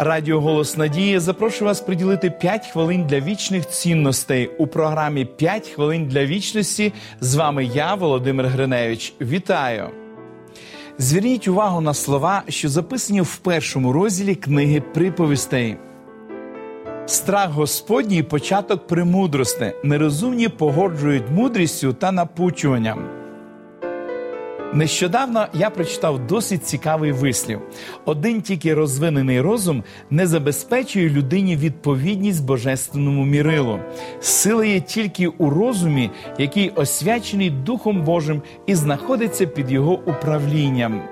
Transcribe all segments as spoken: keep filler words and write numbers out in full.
Радіо «Голос Надії» запрошую вас приділити п'ять хвилин для вічних цінностей у програмі «п'ять хвилин для вічності». З вами я, Володимир Гриневич. Вітаю! Зверніть увагу на слова, що записані в першому розділі книги «Приповістей». «Страх Господній – початок премудрости, нерозумні погоджують мудрістю та напучуванням». Нещодавно я прочитав досить цікавий вислів. Один тільки розвинений розум не забезпечує людині відповідність божественному мірилу. Сила є тільки у розумі, який освячений Духом Божим і знаходиться під його управлінням.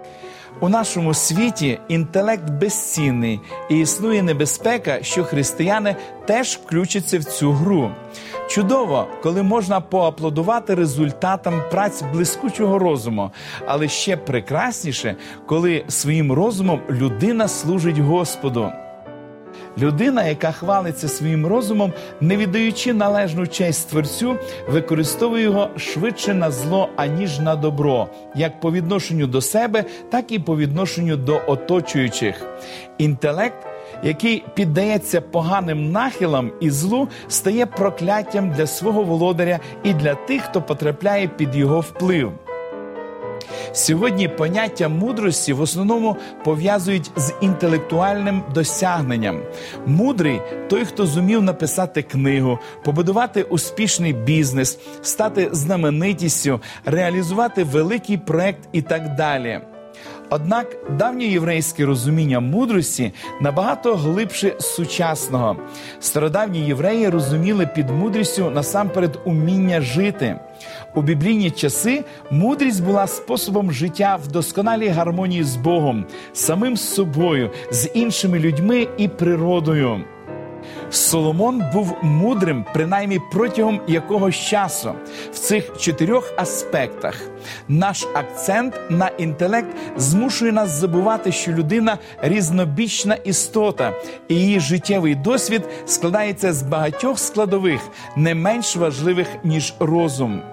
У нашому світі інтелект безцінний, і існує небезпека, що християни теж включаться в цю гру. Чудово, коли можна поаплодувати результатам праць блискучого розуму, але ще прекрасніше, коли своїм розумом людина служить Господу. Людина, яка хвалиться своїм розумом, не віддаючи належну честь Творцю, використовує його швидше на зло, аніж на добро, як по відношенню до себе, так і по відношенню до оточуючих. Інтелект, який піддається поганим нахилам і злу, стає прокляттям для свого володаря і для тих, хто потрапляє під його вплив. Сьогодні поняття мудрості в основному пов'язують з інтелектуальним досягненням. Мудрий – той, хто зумів написати книгу, побудувати успішний бізнес, стати знаменитістю, реалізувати великий проект і так далі. Однак давньоєврейське розуміння мудрості набагато глибше сучасного. Стародавні євреї розуміли під мудрістю насамперед уміння жити. У біблійні часи мудрість була способом життя в досконалій гармонії з Богом, самим собою, з іншими людьми і природою. Соломон був мудрим, принаймні протягом якогось часу. В цих чотирьох аспектах наш акцент на інтелект змушує нас забувати, що людина – різнобічна істота, і її життєвий досвід складається з багатьох складових, не менш важливих, ніж розум.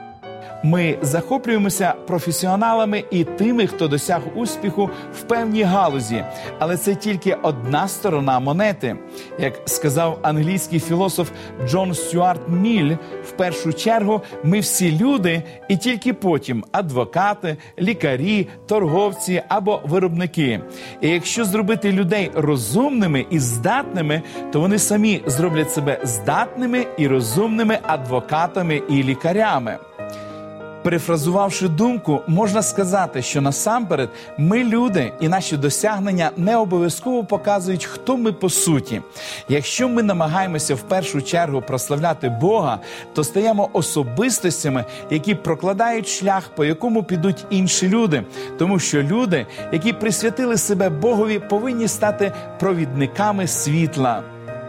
Ми захоплюємося професіоналами і тими, хто досяг успіху в певній галузі, але це тільки одна сторона монети. Як сказав англійський філософ Джон Стюарт Міль, в першу чергу ми всі люди і тільки потім адвокати, лікарі, торговці або виробники. І якщо зробити людей розумними і здатними, то вони самі зроблять себе здатними і розумними адвокатами і лікарями. Перефразувавши думку, можна сказати, що насамперед ми люди, і наші досягнення не обов'язково показують, хто ми по суті. Якщо ми намагаємося в першу чергу прославляти Бога, то стаємо особистостями, які прокладають шлях, по якому підуть інші люди. Тому що люди, які присвятили себе Богові, повинні стати провідниками світла.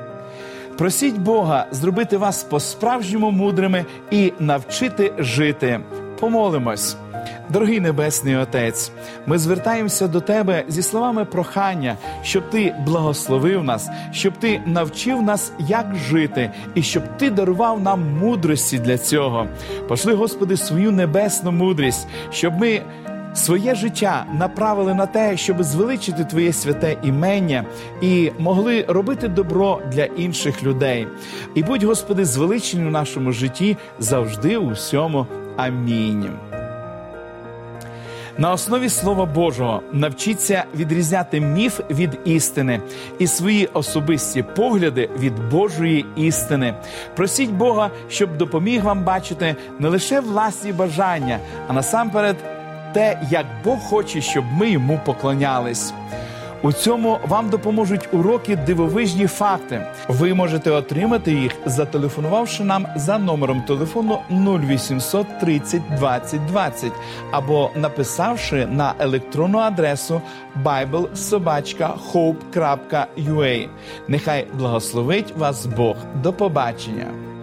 Просіть Бога зробити вас по-справжньому мудрими і навчити жити. Помолимось. Дорогий Небесний Отець, ми звертаємося до Тебе зі словами прохання, щоб Ти благословив нас, щоб Ти навчив нас, як жити, і щоб Ти дарував нам мудрості для цього. Пошли, Господи, свою небесну мудрість, щоб ми своє життя направили на те, щоб звеличити Твоє святе імення і могли робити добро для інших людей. І будь, Господи, звеличений у нашому житті завжди у всьому. Амінь. На основі Слова Божого навчіться відрізняти міф від істини і свої особисті погляди від Божої істини. Просіть Бога, щоб допоміг вам бачити не лише власні бажання, а насамперед те, як Бог хоче, щоб ми йому поклонялись. У цьому вам допоможуть уроки «Дивовижні факти». Ви можете отримати їх, зателефонувавши нам за номером телефону нуль вісімсот тридцять двадцять двадцять або написавши на електронну адресу байбл собачка хоуп крапка ю а. Нехай благословить вас Бог. До побачення!